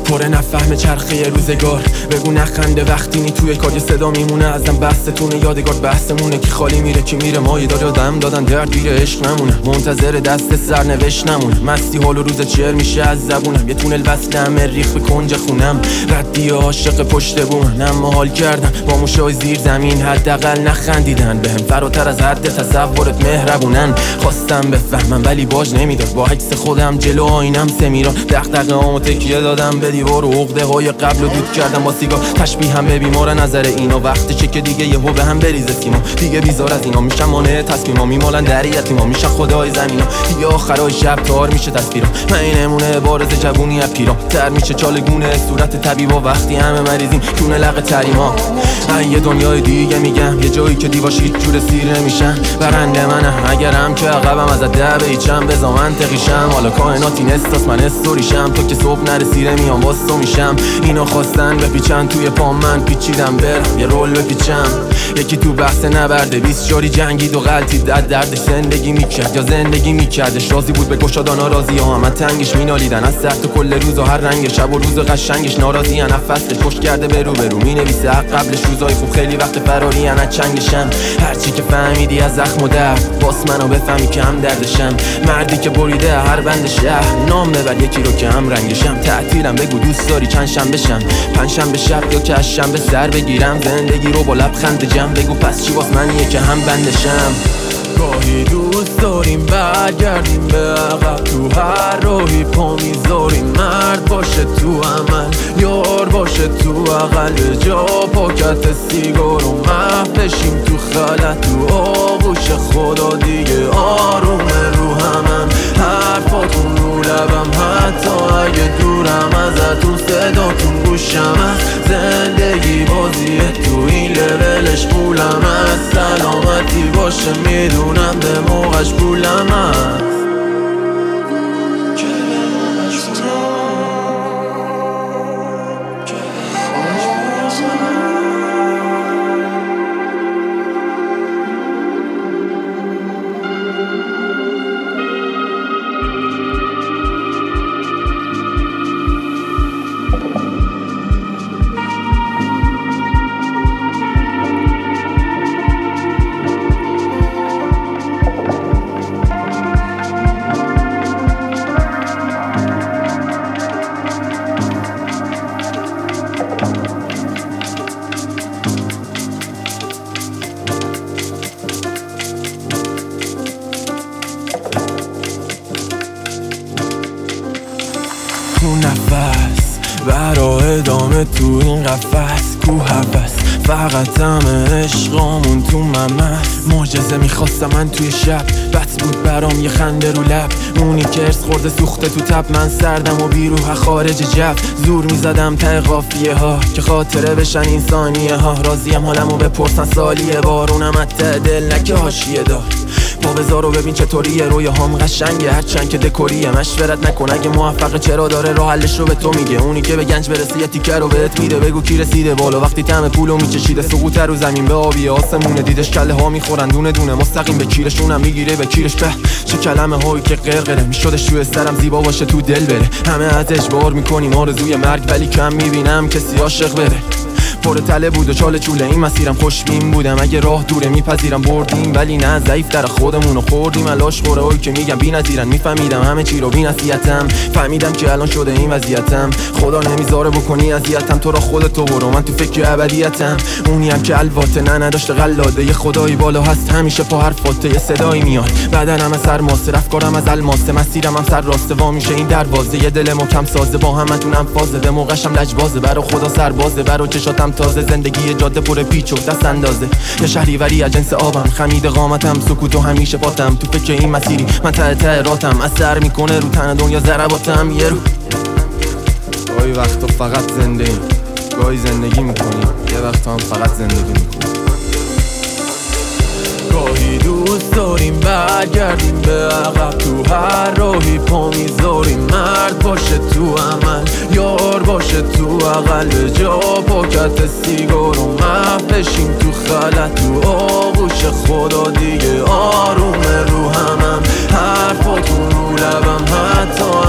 پر نفهم چرخه روزگار. بگو نخنده وقتی نی توی کار صدا میمونه ازم بحثتونه. یادگار بحثمونه کی خالی میره کی میره. ما دادم دادن درد گیر عشق نمونه. منتظر دست سرنوشت نمونه. مستی حال و روز چر میشه از زبونم. یه تونل وصلم ریخ به کنج خونم. ردی عاشق پشت بومن. اما حال کردم با موشای زیر زمین حداقل نخندیدن بهم. فراتر از حد تصورت مهربونن. خواستم بفهمم ولی باج نمیداد. با عکس خودم جلو آینم سمیرا. دغدغه‌امو تکیه دادم به دیوار و عقده های قبل رو دود کردم با سیگار. تشبیهم به بیمار نظر اینا. وقتشه که دیگه یهو به هم بریزه سیما. دیگه بیزار از اینا میشم مانع تصمیما. میمالن دریتی ما میشه خدای زمینا. دیگه آخرای شب تار میشه تصویرم. من این نمونه بارز جوونی از پیرام. تر میشه چالگونه صورت طبیبا وقتی همه مریضیم تونه لق تریما. یه دنیای دیگه میگم. یه جایی که دیواش هیچ جور سیر نمیشن. برنده منم اگرم که عقبم از ده بیچم. بزا منطقیشم حالا کائناتی نستاس من استوریشم. تو که صبح نرسیره میام واسه میشم. اینا خواستن بپیچن توی پام من پیچیدم برم یه رول بپیچم. یکی تو بحث نبرده 20 جاری جنگید و غلطید دردش زندگی میکرد یا زندگی میکردش. راضی بود به گشادانا راضی ها همه تنگش مینالیدن. از سخت و کل روز و هر رنگ شب و روز قشنگش ناراضی ان. فصلش پشت کرده برو مینویسه قبلش روزای خوب خیلی وقت فراری ان. چنگشم هرچی که فهمیدی از زخم و درد باس منو بفهمی که هم دردشم. مردی که بریده هر بند شهر نام ببر یکی رو که هم رنگشم. تعطیلم بگو دوست داری چند شنبه شم. پنجشنبه شب یا که شنبه سر بگیرم. زندگی رو با لبخند جمع بگو پس چی واس منیه که هم بندشم. گاهی دوست داریم برگردیم به عقب. تو هر راهی پا میذاریم. مرد باشه تو عمل یار باشه تو اقل. جا پاکت سیگار و محو بشیم تو خلط. تو آغوش خدا دیگه آرومه رو همم. حرفاتون رو لبم حتی اگه دورم ازتون. صداتون گوشم از زندگی بازیه. تو این لولش پولم از سلامتی باشه میدونم به موقعش پولم از. تو نفس برا ادامه تو این قفس. کو هوس فقط همه عشقامون تو ممس. معجزه میخواستم من توی شب. بط بود برام یه خنده رو لب. اونی که ارس خورده سوخته تو تب. من سردم و بیروح خارج جو. زور میزدم ته قافیه ها که خاطره بشن این ثانیه ها. راضیم حالمو بپرسن سالیه. بارونم ته دل نکه حاشیه دار. با بذار و ببین چطوریه رویاهام قشنگه. هرچند که دکوریه مشورت نکن اگه موفقه. چرا داره راه حلش رو به تو میگه. اونی که به گنج برسه یه تیکه رو بهت میده. بگو کی رسیده بالا وقتی طعم پولو میچشیده. سقوط رو زمین به آبی آسمونه. دیدش کله ها میخورن دونه دونه مستقیم به کیرشونم میگیره به کیرش. به چه کلمه هایی که قرقره میشدش روی سرم زیبا باشه تو دل بره. همه از اجبار میکنیم آرزوی مرگ ولی کم میبینم کسی عاشق بره. پر تله بود و چاله چوله این مسیرم. خوشبین بودم اگه راه دوره میپذیرم. بردیم ولی نه ضعیف در خودمونو خوردیم. الاش خوره هایی که میگم بی نظیرن. میفهمیدم همه چی رو بی نصیحتم. فهمیدم که الان شده این وضعیتم. خدا نمیذاره بکنی اذیتم. تو را خودتو برو من تو فکر ابدیتم. اونی هم که الواته نه نداشته قلاده. یه خدایی بالا هست همیشه پا حرفاته. یه صدایی میاد بدنم از سرماسه. رفتارم از الماسه. مسیرم هم سر راسته وا میشه این دروازه. یه دل محکم سازه با همتونم فازه. به موقعشم لجبازه برا خدا سربازه. برا چشاتم تازه. زندگی جاده پر پیچ و دست اندازه. یه شهریوری از جنس آبم. خمید قامتم سکوت و همیشه پاتم. تو فکر این مسیری من ته راتم. اثر میکنه رو تن دنیا ضرباتم. یه رو گاهی وقتا فقط زنده ایم. گاهی زندگی میکنیم. یه وقتا هم فقط زندگی میکنیم. گاهی دوست داریم برگردیم به عقب. تو هر راهی پا میذاریم. مرد باشه تو عمل یار باشه تو اقل. جا پاکت سیگار و محو بشیم تو خلط. تو آغوش خدا دیگه آرومه رو همم. حرفاتون رو لبم حتی